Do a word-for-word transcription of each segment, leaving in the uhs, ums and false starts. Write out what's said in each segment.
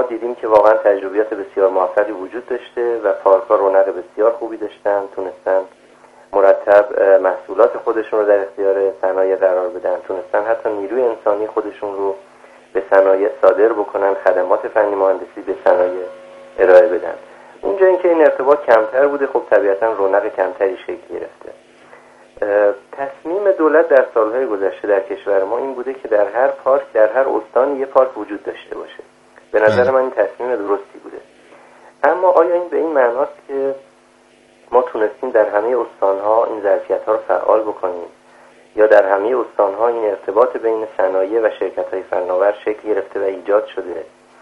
دیدیم که واقعا تجربیات بسیار موفقی وجود داشته و پارک‌ها رونق بسیار خوبی داشتن، تونستن مرتب محصولات خودشون رو در اختیار صنایع قرار بدن، تونستن حتی نیروی انسانی خودشون رو به صنایع صادر بکنن، خدمات فنی مهندسی به صنایع ارائه بدن. اونجا اینکه این ارتباط کمتر بوده، خب طبیعتا رونق کمتری شکل گرفته. تصمیم دولت در سالهای گذشته در کشور ما این بوده که در هر پارک، در هر استان یه پارک وجود داشته باشه. به نظر من این تصمیم درستی بوده. اما آیا این به این معناست که ما تونستیم در همه استانها این ظرفیت‌ها رو فعال بکنیم یا در همه استانها این ارتباط بین صنایع و شرکت‌های فناور شکل گرفته و ایجاد شده؟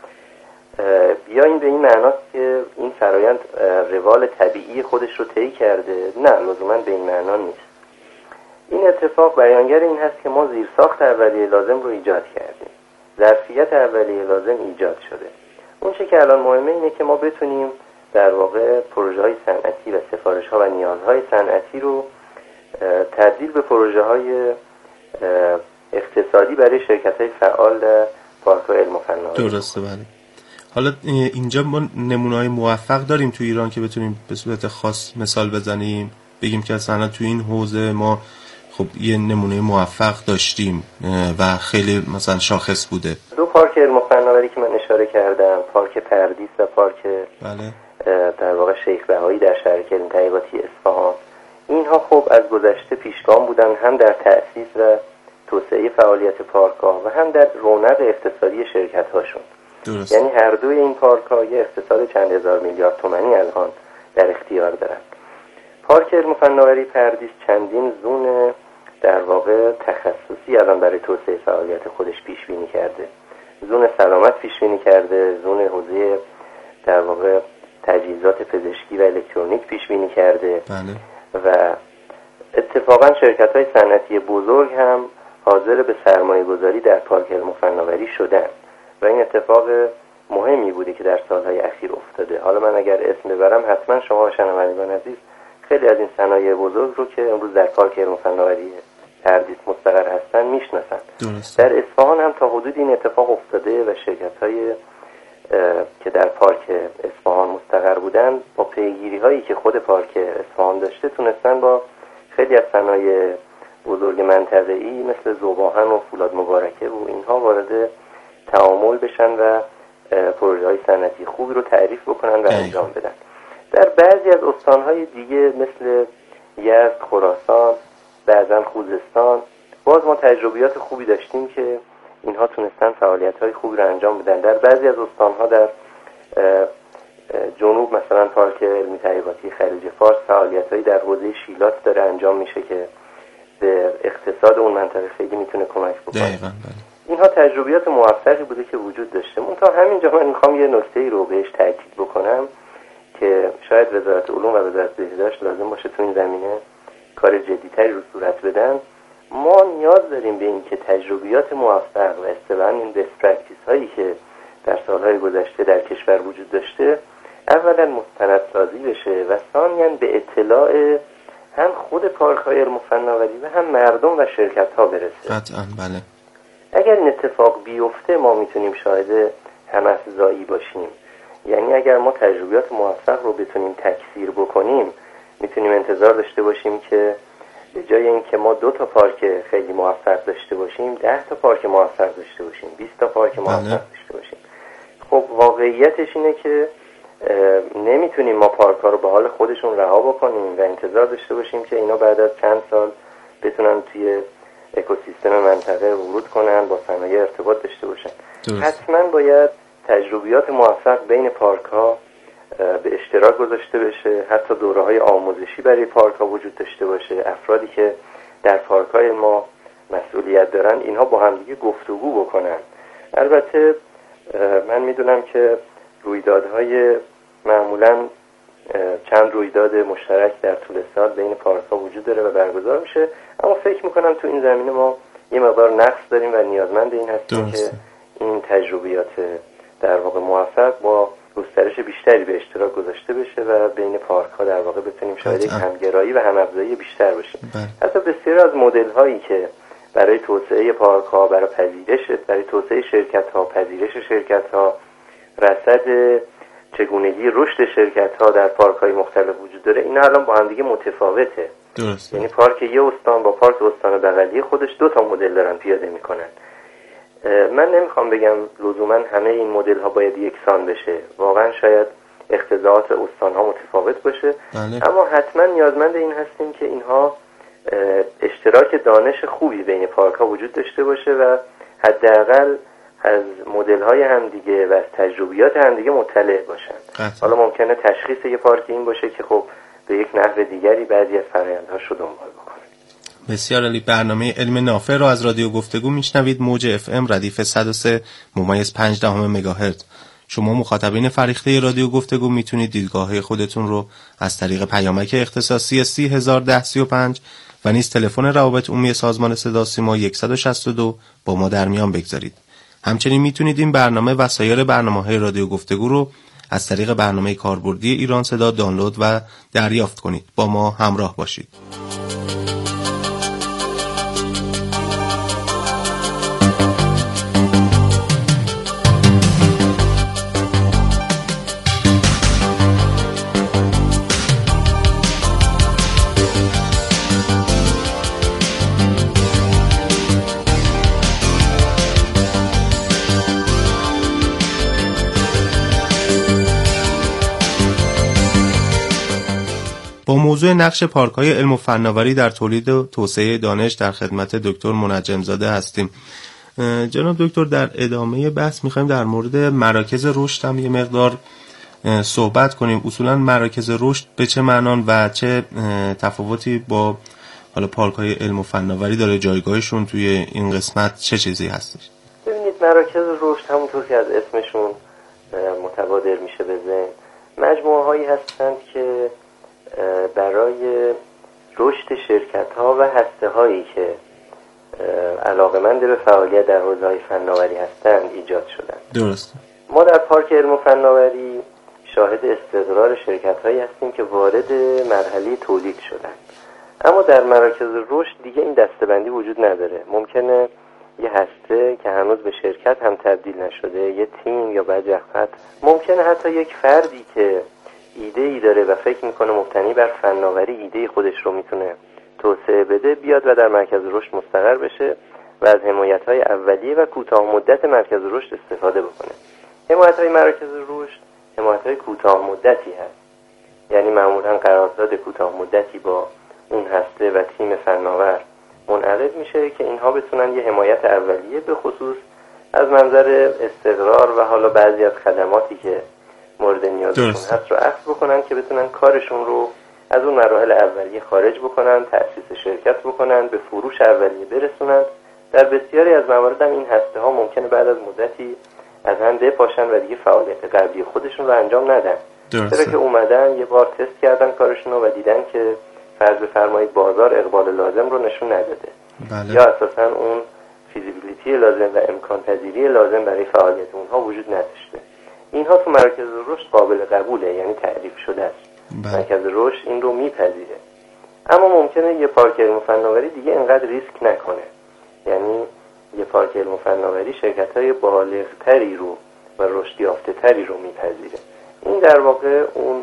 یا این به این معناست که این فرایند روال طبیعی خودش رو طی کرده؟ نه، لزوما به این معنا نیست. این اتفاق بیانگر این هست که ما زیرساخت اولیه لازم رو ایجاد کردیم، ظرفیت اولیه لازم ایجاد شده. اون چه که الان مهمه اینه که ما بتونیم در واقع پروژه‌های صنعتی و سفارش‌ها و نیازهای صنعتی رو تبدیل به پروژه‌های اقتصادی برای شرکت‌های فعال در پارک‌های علم و فناوری. درسته. بله. حالا اینجا ما نمونه‌های موفق داریم تو ایران که بتونیم به صورت خاص مثال بزنیم، بگیم که مثلا تو این حوزه ما خب یه نمونه موفق داشتیم و خیلی مثلا شاخص بوده. دو پارک علم و فناوری که من اشاره کردم، پارک پردیس و پارک بله در واقع شیخ بهایی در شهر علم تحقیقاتی اصفهان، اینها خب از گذشته پیشگام بودن، هم در تأسیس و توسعه فعالیت پارک‌ها و هم در رونق اقتصادی شرکت‌هاشون. درست. یعنی هر دوی این پارک‌ها یه اقتصاد چند هزار میلیارد تومانی الان در اختیار دارن. پارک علم و فناوری پردیس چندین زون در واقع تخصصی الان برای توسعه فعالیت خودش پیش بینی کرده. زون سلامت پیش بینی کرده، زون حوزه در واقع تجهیزات پزشکی و الکترونیک پیش بینی کرده. بله. و اتفاقا شرکت‌های صنعتی بزرگ هم حاضر به سرمایه‌گذاری در پارک علم و فناوری شدن و این اتفاق مهمی بوده که در سالهای اخیر افتاده. حالا من اگر اسم ببرم حتما شما شنوندگان عزیز خیلی از این صنایع بزرگ رو که امروز در پارک علم و فناوری پردیس مستقر هستن میشناسن. در اصفهان هم تا حدود این اتفاق افتاده و شرکت‌های که در پارک اصفهان مستقر بودن با پیگیری هایی که خود پارک اصفهان داشته تونستن با خیلی از صنایع بزرگ منطقه‌ای مثل ذوب‌آهن و فولاد مبارکه و اینها وارد تعامل بشن و پروژه های صنعتی خوبی رو تعریف بکنن و انجام بدن. در بعضی از استانهای دیگه مثل یزد، خراسان، بعضا خوزستان باز ما تجربیات خوبی داشتیم که اینها تونستن فعالیت‌های خوبی رو انجام بدن. در بعضی از استان‌ها در جنوب مثلا پارک علمی تحقیقاتی خلیج فارس فعالیت‌هایی در حوزه شیلات داره انجام میشه که به اقتصاد اون منطقه خیلی میتونه کمک بکنه. دقیقاً بله. اینها تجربیات موفقی بوده که وجود داشته. منتها همینجا من میخوام یه نکته‌ای رو بهش تاکید بکنم که شاید وزارت علوم و وزارت بهداشت لازم باشه تو این زمینه کار جدی‌تری رو صورت بدن. ما نیاز داریم به این که تجربیات موفق و اصطلاحاً این best practice هایی که در سالهای گذشته در کشور وجود داشته اولا مستندسازی بشه و ثانیاً به اطلاع هم خود پارک‌های علم و فناوری و هم مردم و شرکت‌ها برسه. قطعاً بله. اگر این اتفاق بیفته ما میتونیم شاهد هم‌افزایی باشیم. یعنی اگر ما تجربیات موفق رو بتونیم تکثیر بکنیم میتونیم انتظار داشته باشیم که به جای اینکه ما دو تا پارک خیلی موفق داشته باشیم ده تا پارک موفق داشته باشیم، بیست تا پارک موفق داشته باشیم. خب واقعیتش اینه که نمیتونیم ما پارک ها رو به حال خودشون رها بکنیم و انتظار داشته باشیم که اینا بعد از چند سال بتونن توی اکوسیستم منطقه ورود کنن، با صنایع ارتباط داشته باشن. درست. حتما باید تجربیات موفق بین پارک ها به اشتراک گذاشته بشه، حتی دوره‌های آموزشی برای پارک ها وجود داشته باشه. افرادی که در پارک های ما مسئولیت دارن اینها با همدیگه گفتگو بکنن. البته من میدونم که رویدادهای معمولاً چند رویداد مشترک در طول سال بین پارک ها وجود داره و برگزار میشه، اما فکر میکنم تو این زمینه ما یه مقدار نقص داریم و نیازمند این هستیم که این تجربیات در واقع موفق با گسترش بیشتری به اشتراک گذاشته بشه و بین پارک ها در واقع بتونیم شاید یک همگرایی و هم‌افزایی بیشتر باشیم. حتی بسیاری از مدل هایی که برای توسعه پارک ها، برای پذیرش، برای توسعه شرکت ها، پذیرش شرکت ها رصد چگونگی رشد شرکت‌ها در پارک‌های مختلف وجود داره، اینا الان با هم دیگه متفاوته. درست. یعنی پارک یه استان با پارک استان بغلی خودش دو تا مدل دارن پیاده میکنن. من نمیخوام بگم لزوما همه این مدل ها باید یکسان بشه، واقعا شاید اقتضاعات استان ها متفاوت باشه. بله. اما حتما نیازمند این هستیم که اینها اشتراک دانش خوبی بین پارک ها وجود داشته باشه و حداقل از مدل های همدیگه و از تجربیات همدیگه مطلع باشن. قطعا. حالا ممکنه تشخیص یه پارک این باشه که خب به یک نحو دیگری بعضی از فرآیندهاش رو دنبال بکنه. بسیار عالی. برنامه علم نافع را از رادیو گفتگو میشنوید، موج اف ام ردیف صد و سه ممیز پنج دهم مگاهرتز. شما مخاطبین فریخته رادیو گفتگو میتونید دیدگاه خودتون رو از طریق پیامک اختصاصی سی هزار و ده سی و پنج و نیز تلفن روابط عمومی سازمان صدا سیما صد و شصت و دو با ما در میان بگذارید. همچنین میتونید این برنامه و سایر برنامه‌های رادیو گفتگو رو از طریق برنامه کاربردی ایران صدا دانلود و دریافت کنید. با ما همراه باشید. با موضوع نقش پارک‌های علم و فناوری در تولید و توسعه دانش در خدمت دکتر منجم زاده هستیم. جناب دکتر، در ادامه بحث می‌خوایم در مورد مراکز رشد هم یه مقدار صحبت کنیم. اصولاً مراکز رشد به چه معنان و چه تفاوتی با حالا پارک‌های علم و فناوری داره؟ جایگاهشون توی این قسمت چه چیزی هستش؟ ببینید، مراکز رشد همونطور که از اسمشون متبادر میشه به ذهن، مجموعه‌هایی هستند که برای رشد شرکت‌ها و هسته‌هایی که علاقه‌مند به فعالیت در حوزه‌های فناوری هستند ایجاد شدند. درست. ما در پارک علم و فناوری شاهد استقرار شرکت‌هایی هستیم که وارد مرحله تولید شدند. اما در مراکز رشد دیگه این دسته‌بندی وجود نداره. ممکنه یه هسته که هنوز به شرکت هم تبدیل نشده، یه تیم یا بعضی وقت ممکنه حتی یک فردی که ایده ای داره و فکر میکنه مبتنی بر فناوری ایده خودش رو میتونه توسعه بده، بیاد و در مرکز رشد مستقر بشه و از حمایت‌های اولیه و کوتاه مدت مرکز رشد استفاده بکنه. حمایت‌های مرکز رشد حمایت‌های کوتاه مدتی هست، یعنی معمولاً قرارداد کوتاه مدتی با اون هسته و تیم فناور منعقد میشه که اینها بتونن یه حمایت اولیه به خصوص از منظر استقرار و حالا بعضی از خدماتی که مورد نیازشون هست رو اخذ بکنن که بتونن کارشون رو از اون مراحل اولیه خارج بکنن، تأسیس شرکت بکنن، به فروش اولیه برسونن. در بسیاری از موارد هم این هسته ها ممکنه بعد از مدتی از هم بپاشن و دیگه فعالیت قبلی خودشون رو انجام ندن، چرا که اومدن یه بار تست کردن کارشون رو و دیدن که فرض بفرمایید بازار اقبال لازم رو نشون نداده. بله. یا اساسا اون فیزیبیلیتی لازم و امکان پذیری لازم برای فعالیت اونها وجود نداشته. اینها تو مرکز رشد قابل قبوله، یعنی تعریف شده است. بله. مرکز رشد این رو میپذیره. اما ممکنه یه پارک علم و فناوری دیگه انقدر ریسک نکنه، یعنی یه پارک علم و فناوری شرکت‌های بالغ‌تری رو و رشد یافته‌تری رو میپذیره. این در واقع اون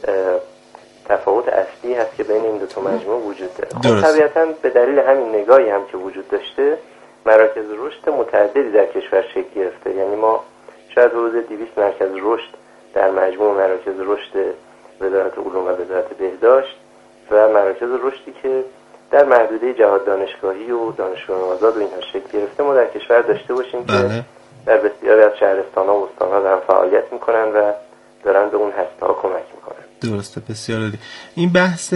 تفاوت اصلی هست که بین این دو تا مجموعه وجود داره. خب طبیعتاً به دلیل همین نگاهی هم که وجود داشته، مراکز رشد متعددی در کشور شکل گرفته. یعنی ما شاید حدود دویست مرکز رشد در مجموع مراکز رشد وزارت علوم و وزارت بهداشت و مراکز رشدی که در محدوده جهاد دانشگاهی و دانشگاه آزاد و اینها شکل گرفته ما در کشور داشته باشیم. بله. که در بسیاری از شهرستان‌ها و استان‌ها دارن فعالیت میکنن و دارن به اون هسته‌ها کمک میکنن. درسته، بسیار عالی. این بحث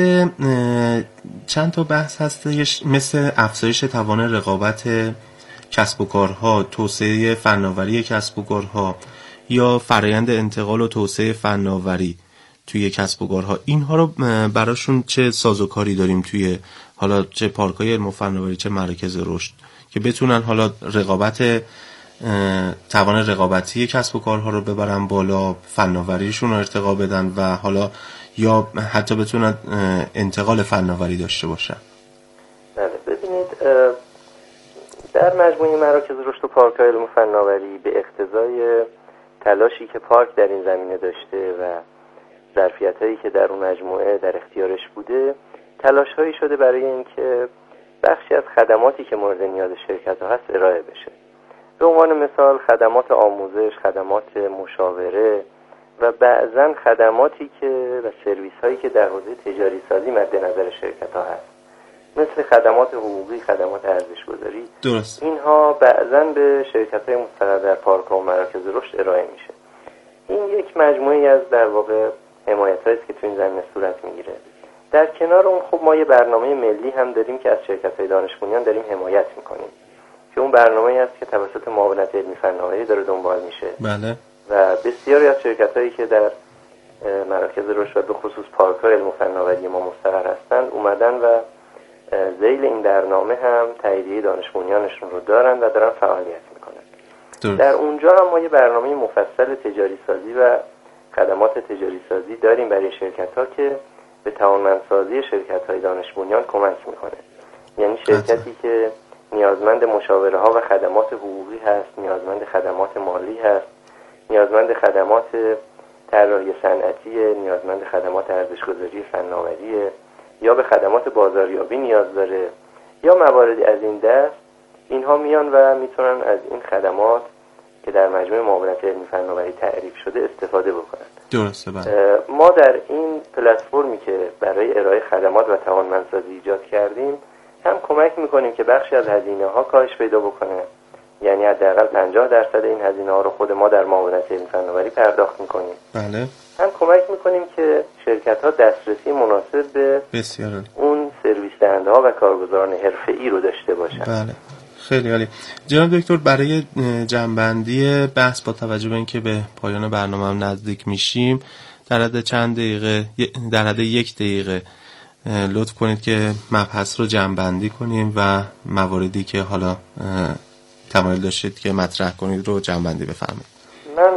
چند تا بحث هستش، مثل افزایش توان رقابت کسب و کارها، توسعه فناوری کسب و کارها یا فرآیند انتقال و توسعه فناوری توی کسب و کارها. اینها رو براشون چه سازوکاری داریم توی حالا چه پارک‌های علم و فناوری چه مراکز رشد که بتونن حالا رقابت توان رقابتی کسب و کارها رو ببرن بالا، فناوریشون رو ارتقا بدن و حالا یا حتی بتونن انتقال فناوری داشته باشن؟ بله، ببینید در مجموعه مراکز رشد و پارک‌های علم و فناوری به اقتضای تلاشی که پارک در این زمینه داشته و ظرفیت‌هایی که در اون مجموعه در اختیارش بوده، تلاش‌هایی شده برای اینکه بخشی از خدماتی که مورد نیاز شرکت‌ها هست ارائه بشه. به عنوان مثال خدمات آموزش، خدمات مشاوره و بعضاً خدماتی که و سرویس‌هایی که در حوزه تجاری سازی مد نظر شرکت‌ها هست، مثل خدمات حقوقی، خدمات ارزش‌گذاری. درست. اینها بعضاً به شرکت‌های مستقر در پارک‌ها و مراکز رشد ارائه میشه. این یک مجموعه‌ای از در واقع حمایت‌هایی است که تو این زمینه صورت میگیره. در کنار اون خب ما یه برنامه ملی هم داریم که از شرکت‌های دانش بنیان داریم حمایت می‌کنیم، که اون برنامه‌ای است که توسط معاونت علمی فناوری داره دنبال میشه. بله. و بسیاری از شرکت‌هایی که در مراکز رشد و به خصوص پارک‌های علم و فناوری ما مستقر هستند اومدن و ذیل این برنامه هم تاییدیه دانش بنیانشون رو دارن و دارن فعالیت میکنن. درست. در اونجا هم ما یه برنامه مفصل تجاری سازی و خدمات تجاری سازی داریم برای شرکت‌ها که به توانمندسازی شرکت‌های دانش بنیان کمک میکنه. یعنی شرکتی که نیازمند مشاوره ها و خدمات حقوقی هست، نیازمند خدمات مالی هست، نیازمند خدمات طراحی صنعتی، نیازمند خدمات ارزش‌گذاری فناوری، یا به خدمات بازاریابی نیاز داره یا مواردی از این دست، اینها میان و میتونن از این خدمات که در مجموعه معاونت علمی فناوری تعریف شده استفاده بکنن. درسته. بله. ما در این پلتفرمی که برای ارائه خدمات و توانمندسازی ایجاد کردیم هم کمک میکنیم که بخشی از هزینه ها کاهش پیدا بکنه، یعنی حداقل پنجاه درصد این هزینه ها رو خود ما در معاونت علمی فناوری پرداخت میکنیم. بله. هم کمک میکنیم که شرکت ها دسترسی مناسب به بسیار اون سرویس دهنده ها و کارگزاران حرفه‌ای رو داشته باشن. بله. خیلی عالی. جناب دکتر، برای جمع‌بندی بحث با توجه به اینکه به پایان برنامه هم نزدیک میشیم، در حد چند دقیقه در حد یک دقیقه لطف کنید که مبحث رو جمع‌بندی کنیم و مواردی که حالا تمایل داشتید که مطرح کنید رو جمع‌بندی بفرمایید. من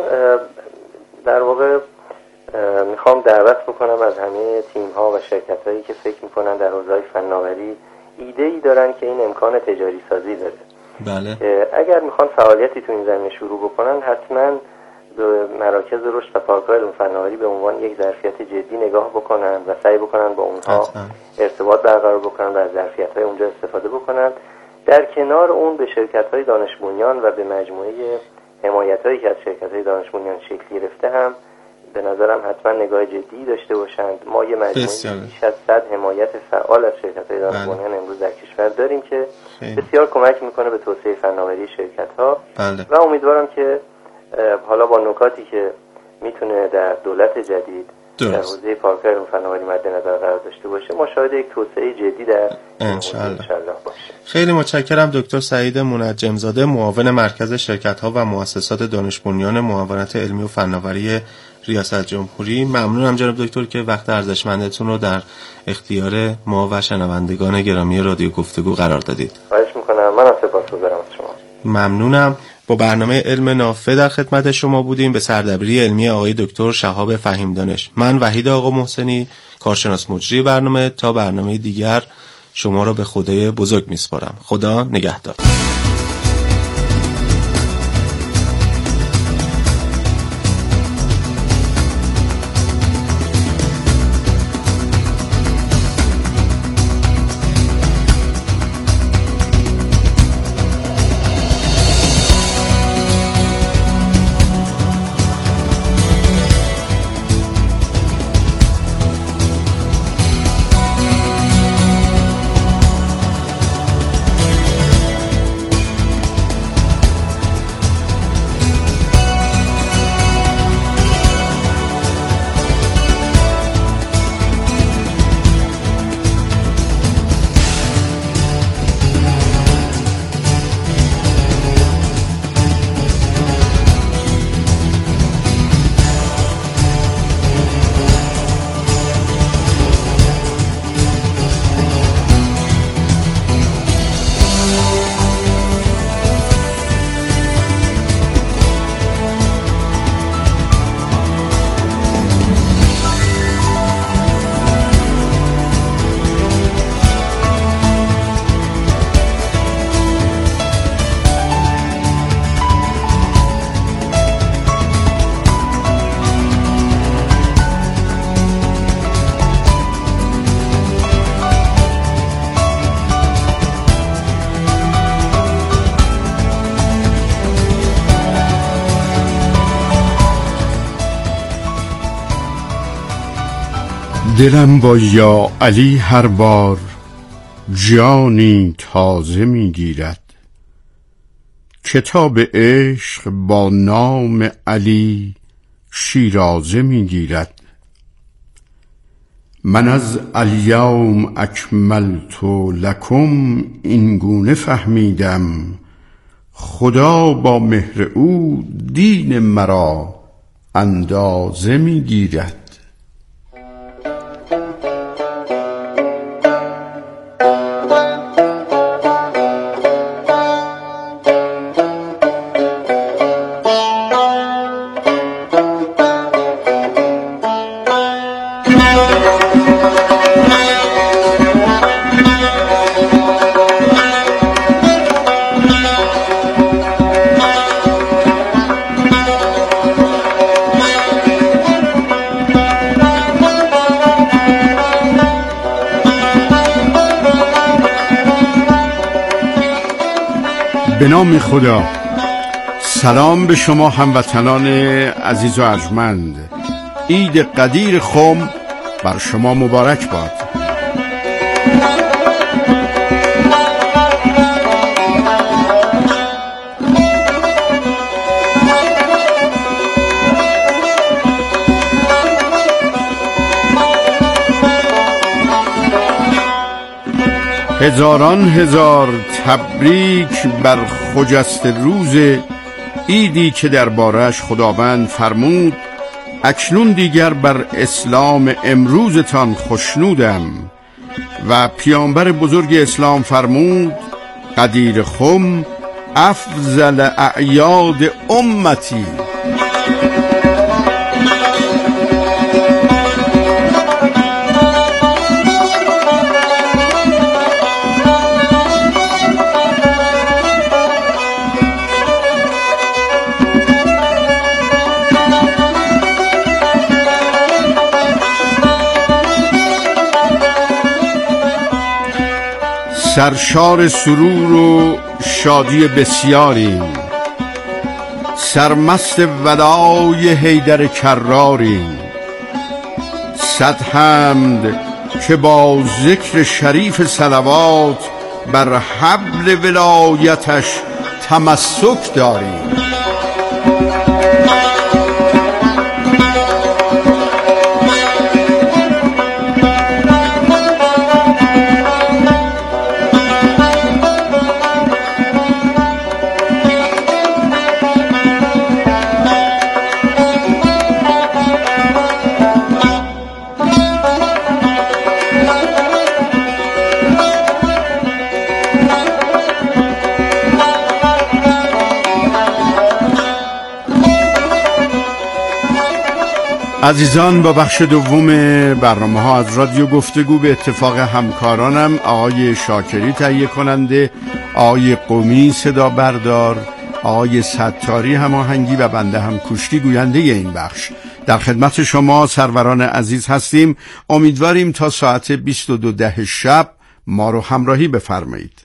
در واقع میخوام دعوت بکنم از همه تیم ها و شرکت هایی که فکر میکنن در حوزه فناوری ایده ای دارن که این امکان تجاری سازی داره. بله. اگر میخوان فعالیتی تو این زمینه شروع بکنن، حتما به مراکز رشد و پارک‌های علم فناوری به عنوان یک ظرفیت جدی نگاه بکنن و سعی بکنن با اونها حتما ارتباط برقرار بکنن و از ظرفیت‌های اونجا استفاده بکنن. در کنار اون به شرکت‌های دانش بنیان و به مجموعه حمایت‌هایی که از شرکت‌های دانش بنیان شکل گرفته هم به نظرم حتما نگاه جدی داشته باشند. ما یه مجموعه بیش از صد حمایت فعال از شرکت‌های دانش بنیان امروز در کشور داریم که خیلی بسیار کمک میکنه به توسعه فناوری شرکت‌ها. بله. و امیدوارم که حالا با نکاتی که میتونه در دولت جدید درست. در حوزه پارک‌های علم فناوری مد نظر قرار داشته باشه، ما شاهد یک توسعه جدی در انشالله باشه. خیلی متشکرم دکتر سعید منجم‌زاده، معاون مرکز شرکت‌ها و مؤسسات دانش بنیان معاونت علمی و فناوری ریاست جمهوری. ممنونم جناب دکتر که وقت ارزشمندتون رو در اختیار ما و شنوندگان گرامی رادیو گفتگو قرار دادید. خواهش می‌کنم. من سپاسگزارم از شما. ممنونم. با برنامه علم نافع در خدمت شما بودیم به سردبیری علمی آقای دکتر شهاب فهیمدانش. من وحید آقا محسنی، کارشناس مجری برنامه، تا برنامه دیگر شما را به خدای بزرگ میسپارم. خدا نگهدار. دلم با یا علی هر بار جانی تازه میگیرد، کتاب عشق با نام علی شیرازه میگیرد. من از الیوم اکملت لکم این گونه فهمیدم، خدا با مهر او دین مرا اندازه میگیرد. به نام خدا. سلام به شما هموطنان عزیز و ارجمند. عید قدیر خم بر شما مبارک باد. هزاران هزار تبریک بر خجسته روز عیدی که دربارش خداوند فرمود اکنون دیگر بر اسلام امروزتان خوشنودم و پیامبر بزرگ اسلام فرمود قدیر خم افضل اعیاد امتی. سرشار سرور و شادی بسیاریم، سرمست ولای حیدر کراریم. صد حمد که با ذکر شریف صلوات بر حبل ولایتش تمسک داریم. عزیزان، با بخش دوم برنامه ها از رادیو گفتگو به اتفاق همکارانم آقای شاکری تهیه کننده، آقای قمی صدا بردار، آقای ستاری هماهنگی و بنده هم کوشتی گوینده این بخش در خدمت شما سروران عزیز هستیم. امیدواریم تا ساعت بیست و دو ده شب ما رو همراهی بفرمایید.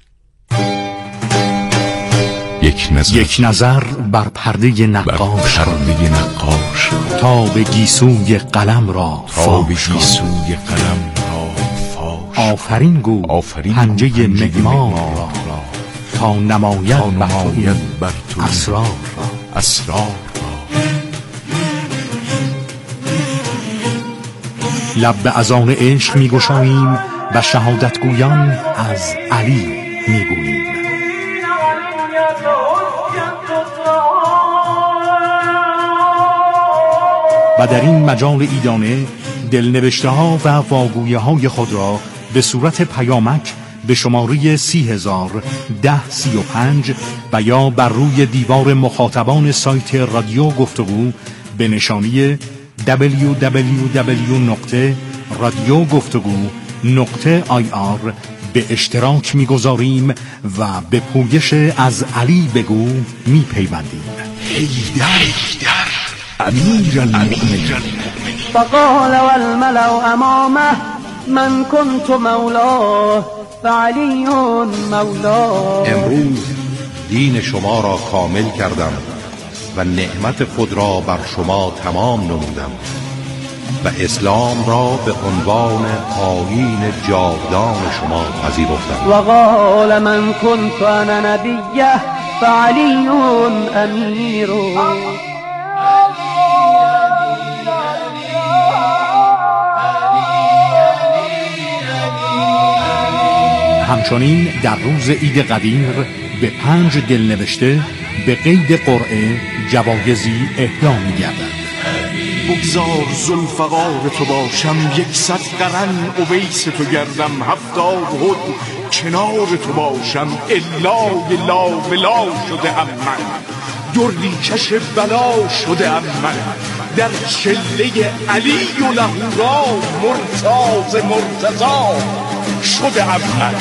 یک نظر, یک نظر بر پرده نقاش پرده نقاش تا به گیسوی قلم را تا به گیسوی قلم را فاش. آفرین گو آفرین پنجه معمار را تا نماید بر تو اسرار را اسرار را. لب به اذان عشق میگشاییم و شهادت گویان از علی میگوییم. و در این مجال عیدانه دلنوشته ها و واگویه های خود را به صورت پیامک به شماره سی هزار ده سی و پنج و یا بر روی دیوار مخاطبان سایت رادیو گفتگو به نشانی دبلیو دبلیو دبلیو نقطه رادیو گفتگو نقطه آی آر به اشتراک میگذاریم و به پویش از علی بگو میپیوندیم. حیدر امیر المؤمنین. فقال والملأ امامه من كنت مولاه فعلی مولاه. امروز دین شما را کامل کردم و نعمت خود را بر شما تمام نمودم. و اسلام را به عنوان آیین جاودان شما پذیرفتند. و قال من کنت انا نبیه فعلی امیر. همچنین در روز عید قدیر به پنج دلنوشته به قید قرعه جوایزی اهدا می‌گردد. بگذار ذوالفقار تو باشم، یکصد قرن اویس تو گردم، هفتاد هد کنار تو باشم، الا لا ولا شده ام من، دردی کش بلا شده ام من، در چله علی و لهورا مرتاز مرتضا شده ام من.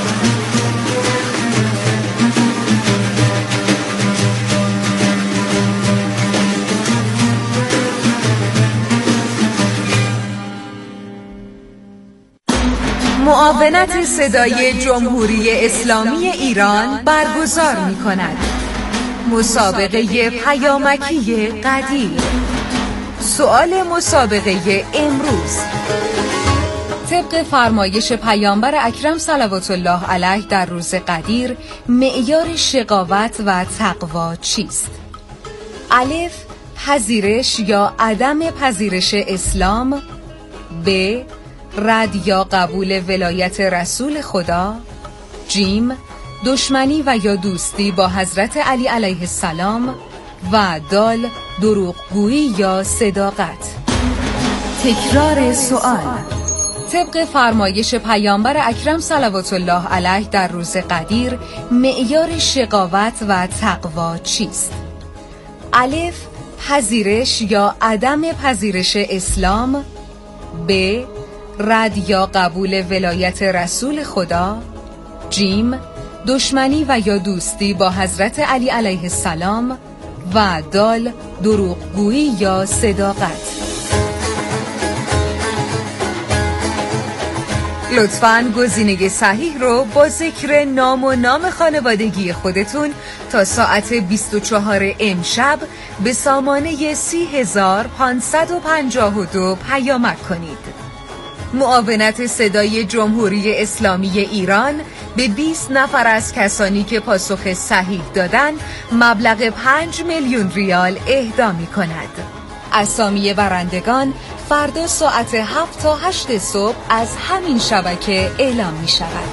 معاونت صدای جمهوری اسلامی ایران برگزار می کند مسابقه پیامکی قدیر. سؤال مسابقه امروز: طبق فرمایش پیامبر اکرم صلوات الله علیه در روز قدیر، معیار شقاوت و تقوا چیست؟ الف: پذیرش یا عدم پذیرش اسلام. ب: رد یا قبول ولایت رسول خدا. جیم: دشمنی و یا دوستی با حضرت علی علیه السلام. و دال: دروغگویی یا صداقت. تکرار سوال: طبق فرمایش پیامبر اکرم صلوات الله علیه در روز قدیر، معیار شقاوت و تقوا چیست؟ الف: پذیرش یا عدم پذیرش اسلام. ب: رد یا قبول ولایت رسول خدا. جیم: دشمنی و یا دوستی با حضرت علی علیه السلام. و دال: دروغگویی یا صداقت. لطفاً گزینه صحیح رو با ذکر نام و نام خانوادگی خودتون تا ساعت بیست و چهار امشب به سامانه سی هزار پانصد و پنجاه و دو پیامک کنید. معاونت صدای جمهوری اسلامی ایران به بیست نفر از کسانی که پاسخ صحیح دادن مبلغ پنج میلیون ریال اهدا می کند. اسامی برندگان فردا ساعت هفت تا هشت صبح از همین شبکه اعلام می شود.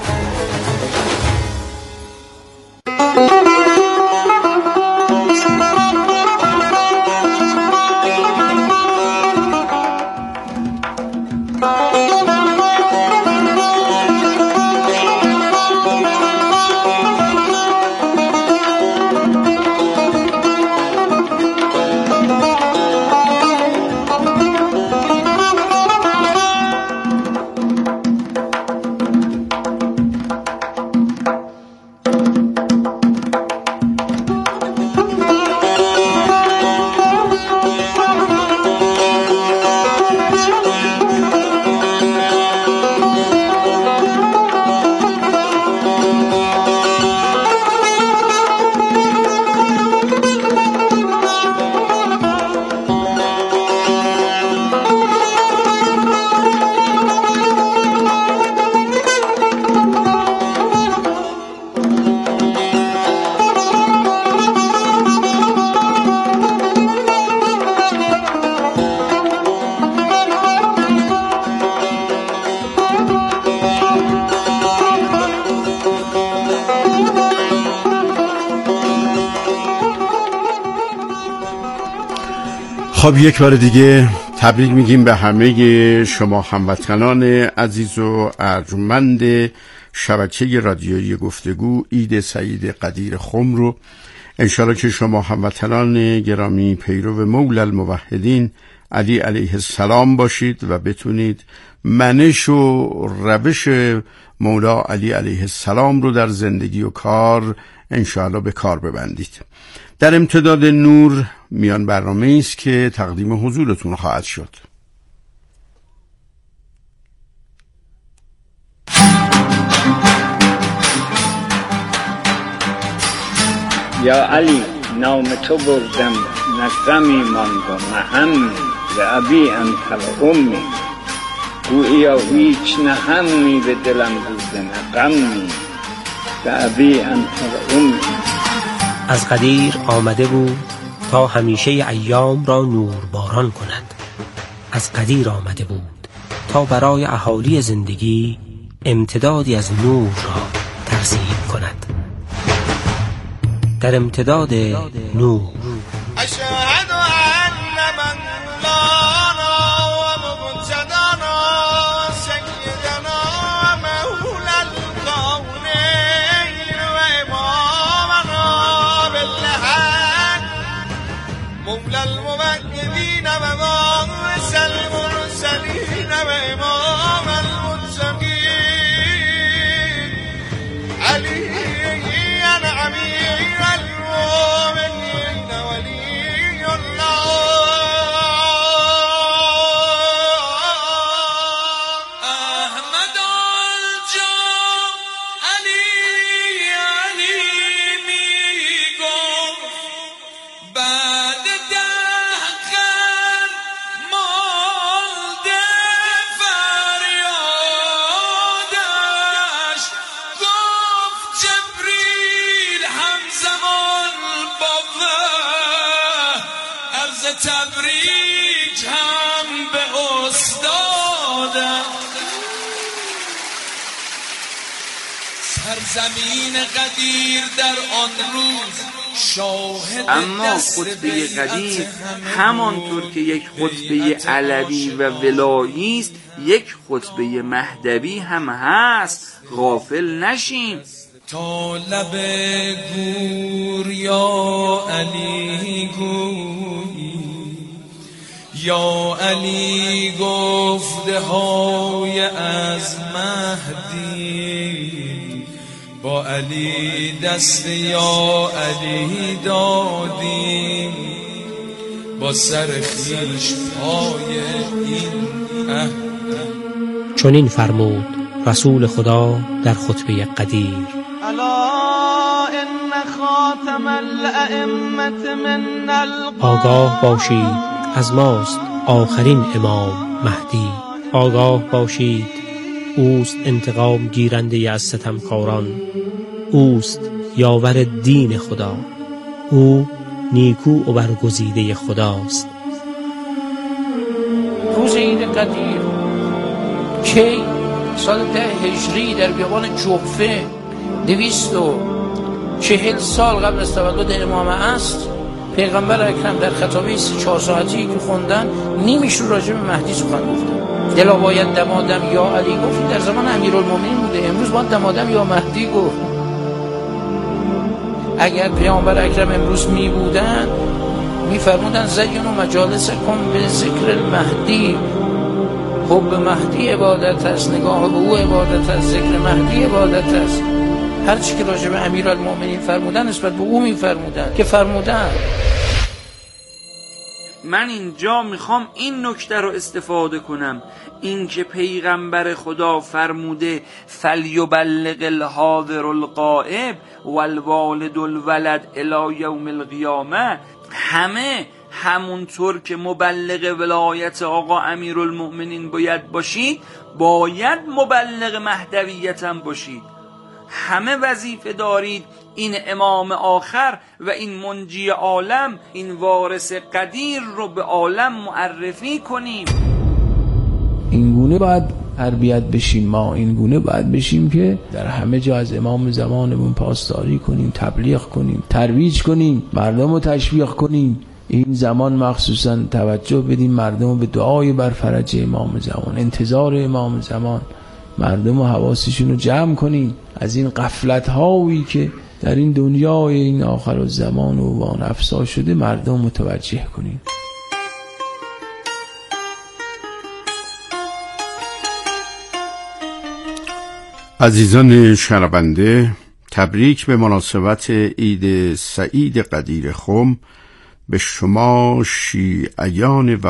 خب یک بار دیگه تبریک میگیم به همه شما هموطنان عزیز و ارجمند شبکه رادیویی گفتگو. عید سعید قدیر خم رو انشالله که شما هموطنان گرامی پیرو مولا الموحدین علی علیه السلام باشید و بتونید منش و روش مولا علی علیه السلام رو در زندگی و کار انشالله به کار ببندید. در امتداد نور میان برنامه است که تقدیم حضورتون خواهد شد. یا علی نام تو بردم نه غمی ماند و نه همی ز ابی انت و امی گوییا هیچ نه همی به دلم بوده نه غمی ز ابی انت و امی. از قدیر آمده بود تا همیشه ایام را نورباران کند. از قدیر آمده بود تا برای اهالی زندگی امتدادی از نور را ترسیم کند. در امتداد نور اشهد ان من مولانا و مقتدانا سیدنا مولا الکونین و امامنا بالحق مولا الموحدین و وارث المرسلین و امام المتقین علی امیر المؤمنین ولی الله احمد آنجا علی علی می گفت بعد ده قرن مالده فریادش گفت جبریل همزمان با وحی عرض تبریک هم به استادم. سرزمین قدیر در آن روز شاهد اما خطبه قدیر همانطور که یک خطبه علوی و ولایی است یک خطبه مهدوی هم هست، غافل نشیم. تا لب گور یا علی گویی یا علی گفته های از مهدی با علی دست یا علی دادیم با سر خیش پای این اه. چون این فرمود رسول خدا در خطبه قدیر: الا ان خاتم الائمه من آگاه باشید از ماست آخرین امام مهدی. آگاه باشید اوست انتقام گیرنده از ستمکاران، اوست یاور دین خدا، او نیکو و برگزیده خداست. روز عید قدیر کی؟ سال ده هجری در بیابان جوفه دویست و چهل سال قبل از تولد امام است. پیغمبر اکرم در خطابه سه چهار ساعتی که خوندن نیمیش رو راجع به مهدی سخن گفتن. دلا باید دمادم یا علی گفت، در زمان امیرالمومنین بوده، امروز باید دمادم یا مهدی گفت. اگر پیغمبر اکرم امروز می بودن می فرمودن زین و مجالس کن به ذکر المهدی. حب مهدی عبادت است، نگاه به او عبادت است، ذکر مهدی عبادت است. هر چی که راجع به امیرالمومنین فرمودن نسبت به او می فرمودن که فرمودن. من اینجا میخوام این نکته رو استفاده کنم، این که پیغمبر خدا فرموده فلیبلغ الحاضر الغائب والوالد الولد الی یوم القیامه. همه همونطور که مبلغ ولایت آقا امیرالمؤمنین باید باشید، باید مبلغ مهدویت هم باشید. همه وظیفه دارید این امام آخر و این منجی عالم، این وارث قدیر رو به عالم معرفی کنیم. این گونه باید تربیت بشیم، ما این گونه باید بشیم که در همه جا از امام زمانمون پاسداری کنیم، تبلیغ کنیم، ترویج کنیم، مردم رو تشویق کنیم. این زمان مخصوصا توجه بدیم مردم رو به دعای بر فرج امام زمان، انتظار امام زمان، مردم و حواسشون رو جمع کنیم از این غفلت هایی که در این دنیای این آخر الزمان و وان افسا شده مردم متوجه کنیم. عزیزان شنونده، تبریک به مناسبت عید سعید قدیر خم به شما شیعیان و